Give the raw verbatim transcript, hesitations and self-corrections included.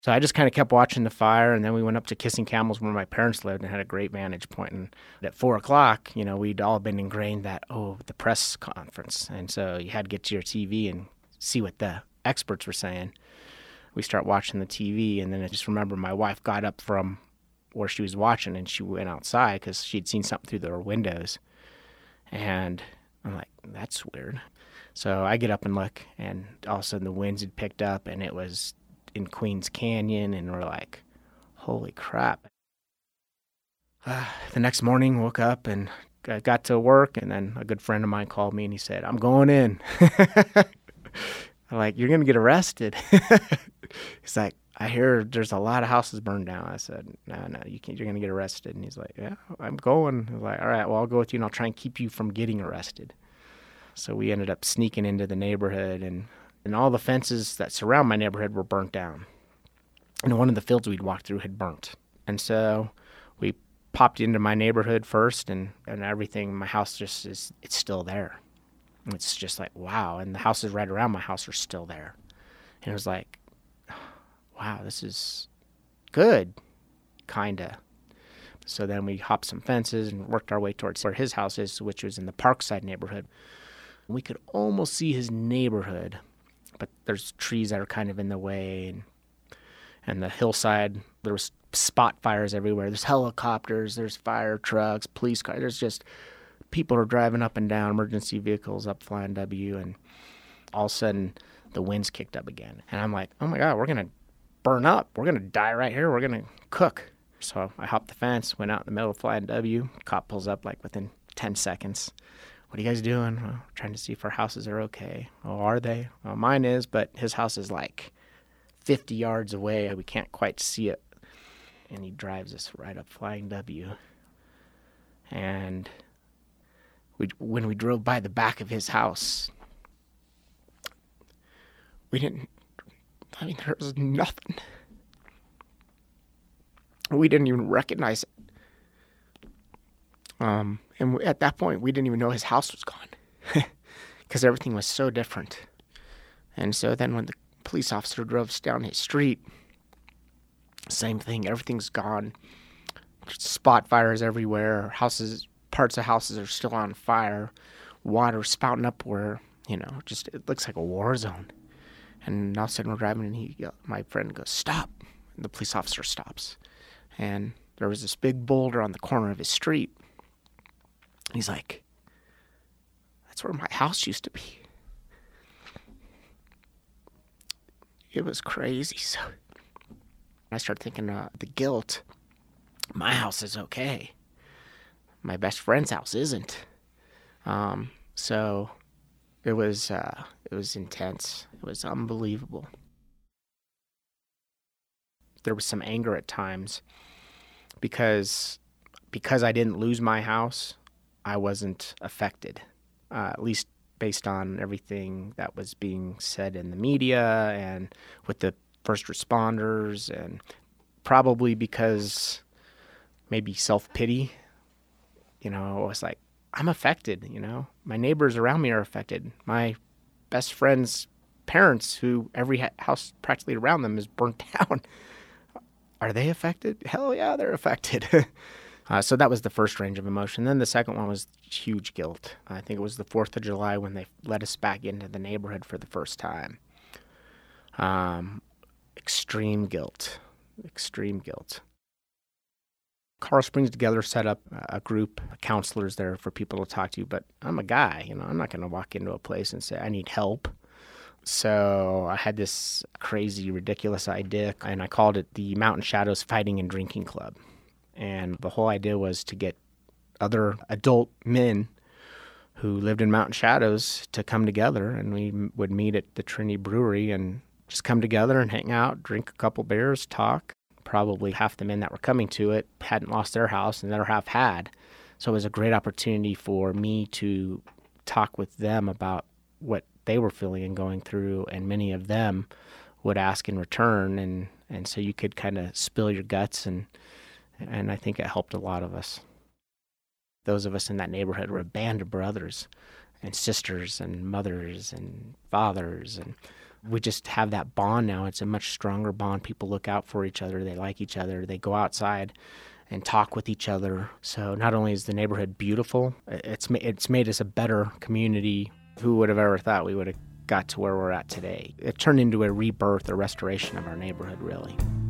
So I just kind of kept watching the fire, and then we went up to Kissing Camels where my parents lived and had a great vantage point. And at four o'clock, you know, we'd all been ingrained that, oh, the press conference. And so you had to get to your T V and see what the experts were saying. We start watching the T V, and then I just remember my wife got up from where she was watching, and she went outside because she'd seen something through their windows. And I'm like, that's weird. So I get up and look, and all of a sudden the winds had picked up, and it was in Queens Canyon, and we're like, holy crap. Uh, the next morning, woke up and I got to work, and then a good friend of mine called me and he said, I'm going in. I'm like, you're going to get arrested. He's like, I hear there's a lot of houses burned down. I said, no, no, you can't, you're going to get arrested. And he's like, yeah, I'm going. I was like, all right, well, I'll go with you and I'll try and keep you from getting arrested. So we ended up sneaking into the neighborhood, and and all the fences that surround my neighborhood were burnt down. And one of the fields we'd walked through had burnt. And so we popped into my neighborhood first, and, and everything, my house just is, it's still there. And it's just like, wow. And the houses right around my house are still there. And it was like, wow, this is good, kind of. So then we hopped some fences and worked our way towards where his house is, which was in the Parkside neighborhood. We could almost see his neighborhood, but there's trees that are kind of in the way, and and the hillside, there was spot fires everywhere. There's helicopters, there's fire trucks, police cars. There's just people are driving up and down, emergency vehicles up Flying W, and all of a sudden the winds kicked up again. And I'm like, oh my God, we're going to burn up. We're going to die right here. We're going to cook. So I hopped the fence, went out in the middle of Flying W. Cop pulls up like within ten seconds. What are you guys doing? Well, trying to see if our houses are okay. Oh, are they? Well, mine is, but his house is like fifty yards away. We can't quite see it. And he drives us right up Flying W. And we, when we drove by the back of his house, we didn't, I mean, there was nothing. We didn't even recognize it. Um, and at that point, we didn't even know his house was gone because everything was so different. And so then when the police officer drove us down his street, same thing, everything's gone. Spot fires everywhere. Houses, parts of houses are still on fire. Water spouting up where, you know, just it looks like a war zone. And all of a sudden we're driving, and he, my friend goes, stop. And the police officer stops. And there was this big boulder on the corner of his street. And he's like, that's where my house used to be. It was crazy. So I started thinking, uh, the guilt. My house is okay. My best friend's house isn't. Um, so it was, uh, it was intense. It was unbelievable. There was some anger at times because, because I didn't lose my house, I wasn't affected, uh, at least based on everything that was being said in the media and with the first responders, and probably because maybe self-pity. You know, I was like, I'm affected, you know. My neighbors around me are affected. My best friend's parents, who every house practically around them is burnt down, are they affected? Hell yeah, they're affected. Uh, so that was the first range of emotion. Then the second one was huge guilt. I think it was the fourth of July when they let us back into the neighborhood for the first time. Um, extreme guilt, extreme guilt. Carl Springs Together set up a group of counselors there for people to talk to, but I'm a guy, you know, I'm not going to walk into a place and say, I need help. So I had this crazy, ridiculous idea, and I called it the Mountain Shadows Fighting and Drinking Club. And the whole idea was to get other adult men who lived in Mountain Shadows to come together, and we would meet at the Trinity Brewery and just come together and hang out, drink a couple beers, talk. Probably half the men that were coming to it hadn't lost their house, and the other half had. So it was a great opportunity for me to talk with them about what they were feeling and going through, and many of them would ask in return, and, and so you could kind of spill your guts, and and I think it helped a lot of us. Those of us in that neighborhood were a band of brothers and sisters and mothers and fathers, and We just have that bond now. It's a much stronger bond. People look out for each other. They like each other. They go outside and talk with each other. So not only is the neighborhood beautiful, it's it's made us a better community. Who would have ever thought we would have got to where we're at today? It turned into a rebirth, a restoration of our neighborhood, really.